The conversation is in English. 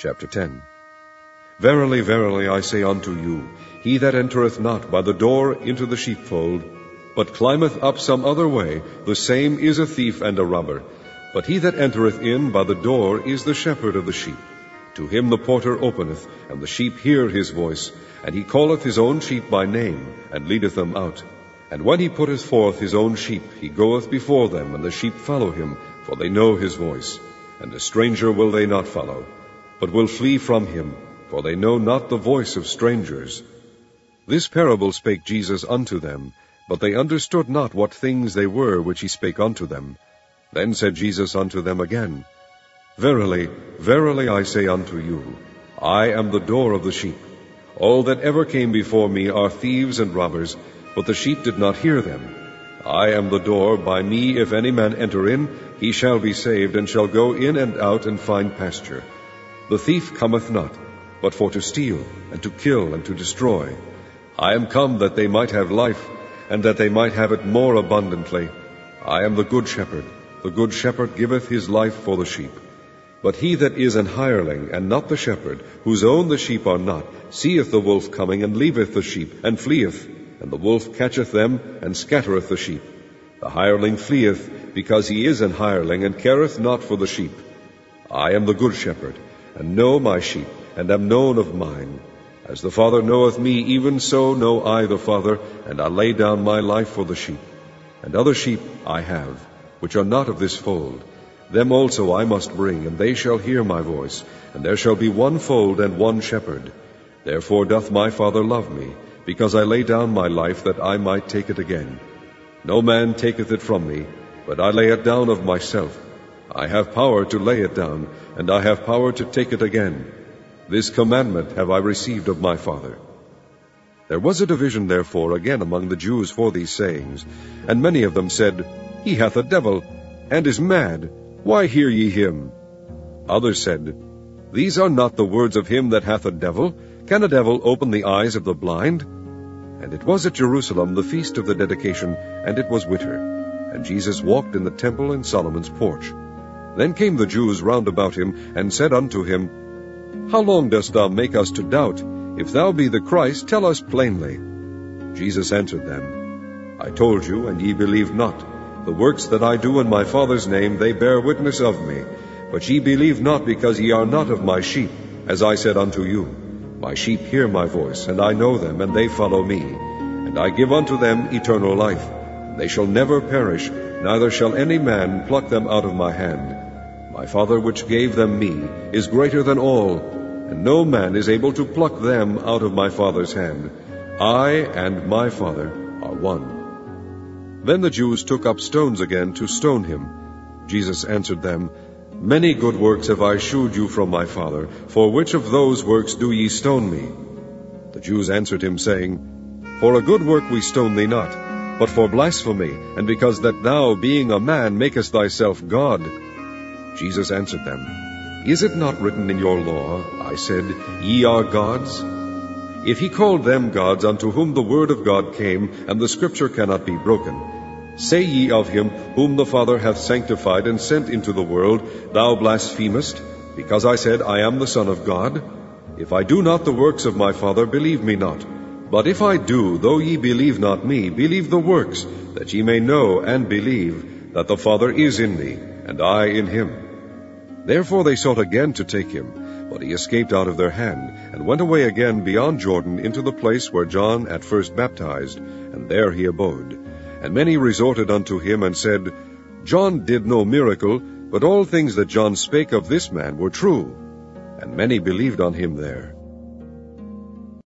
Chapter 10. Verily, verily, I say unto you, he that entereth not by the door into the sheepfold, but climbeth up some other way, the same is a thief and a robber. But he that entereth in by the door is the shepherd of the sheep. To him the porter openeth, and the sheep hear his voice, and he calleth his own sheep by name, and leadeth them out. And when he putteth forth his own sheep, he goeth before them, and the sheep follow him, for they know his voice. And a stranger will they not follow, but will flee from him, for they know not the voice of strangers. This parable spake Jesus unto them, but they understood not what things they were which he spake unto them. Then said Jesus unto them again, Verily, verily, I say unto you, I am the door of the sheep. All that ever came before me are thieves and robbers, but the sheep did not hear them. I am the door. By me if any man enter in, he shall be saved, and shall go in and out and find pasture. The thief cometh not, but for to steal, and to kill, and to destroy. I am come that they might have life, and that they might have it more abundantly. I am the good shepherd. The good shepherd giveth his life for the sheep. But he that is an hireling, and not the shepherd, whose own the sheep are not, seeth the wolf coming, and leaveth the sheep, and fleeth. And the wolf catcheth them, and scattereth the sheep. The hireling fleeth, because he is an hireling, and careth not for the sheep. I am the good shepherd, and know my sheep, and am known of mine. As the Father knoweth me, even so know I the Father, and I lay down my life for the sheep. And other sheep I have, which are not of this fold. Them also I must bring, and they shall hear my voice, and there shall be one fold and one shepherd. Therefore doth my Father love me, because I lay down my life, that I might take it again. No man taketh it from me, but I lay it down of myself. I have power to lay it down, and I have power to take it again. This commandment have I received of my Father. There was a division therefore again among the Jews for these sayings, and many of them said, He hath a devil, and is mad. Why hear ye him? Others said, These are not the words of him that hath a devil. Can a devil open the eyes of the blind? And it was at Jerusalem the feast of the dedication, and it was winter. And Jesus walked in the temple in Solomon's porch. Then came the Jews round about him, and said unto him, How long dost thou make us to doubt? If thou be the Christ, tell us plainly. Jesus answered them, I told you, and ye believe not. The works that I do in my Father's name, they bear witness of me. But ye believe not, because ye are not of my sheep, as I said unto you. My sheep hear my voice, and I know them, and they follow me. And I give unto them eternal life. They shall never perish, neither shall any man pluck them out of my hand. My Father which gave them me is greater than all, and no man is able to pluck them out of my Father's hand. I and my Father are one. Then the Jews took up stones again to stone him. Jesus answered them, Many good works have I shewed you from my Father. For which of those works do ye stone me? The Jews answered him, saying, For a good work we stone thee not, but for blasphemy, and because that thou, being a man, makest thyself God. Jesus answered them, Is it not written in your law, I said, Ye are gods? If he called them gods unto whom the word of God came, and the scripture cannot be broken, say ye of him whom the Father hath sanctified and sent into the world, Thou blasphemest, because I said, I am the Son of God? If I do not the works of my Father, believe me not. But if I do, though ye believe not me, believe the works, that ye may know and believe that the Father is in me, and I in him. Therefore they sought again to take him, but he escaped out of their hand, and went away again beyond Jordan into the place where John at first baptized, and there he abode. And many resorted unto him, and said, John did no miracle, but all things that John spake of this man were true. And many believed on him there.